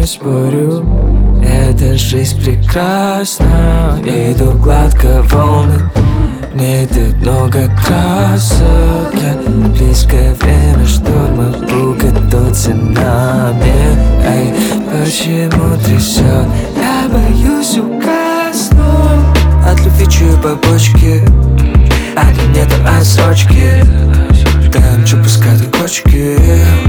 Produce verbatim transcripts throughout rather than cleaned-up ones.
не спорю, эта жизнь прекрасна. Я иду гладко волны, в ней так много красок. Я близкое время шторма, уготовься нами. Эй, почему трясет? Я боюсь угаснуть от любви, чую побочки. От нету отсрочки, танчу, пускай до кочки.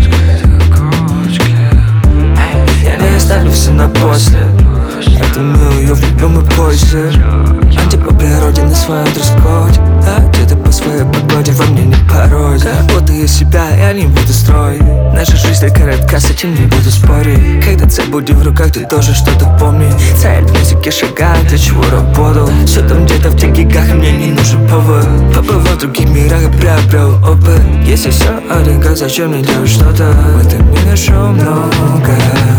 Я не оставлю все на после, это мы ее в любом и позже. Анти по природе на своем дресс-коде, а где-то по своей погоде во мне не пародия. Как будто я себя, я не буду строить. Наша жизнь так коротка, с этим не буду спорить. Когда цель будет в руках, ты должен что-то помнить. Цель в музыке шагает, для чего работал. Все там где-то в тех гигах, и мне не нужен повод. Побывал в других мирах и приобрел опыт. Если все один, как зачем мне делать что-то? В этом мире шоу много.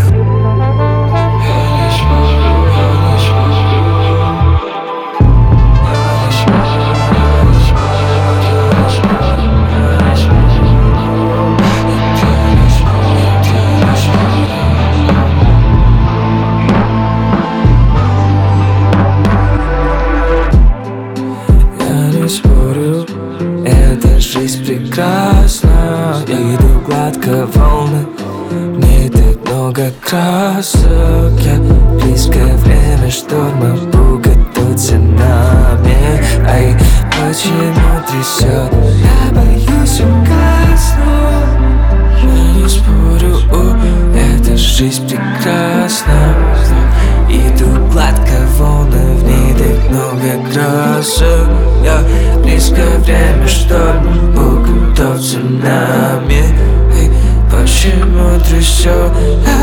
Спорю, эта жизнь прекрасна. Я иду гладко волны, в ней так много красок. Я близкое время шторма, уготовься нами. Ай, почему трясет? Я боюсь угаснуть. Я не спорю, эта жизнь прекрасна. Иду гладко волны, в ней так много красок. Я близкое время шторма, уготовься нами. Эй, почему трясет?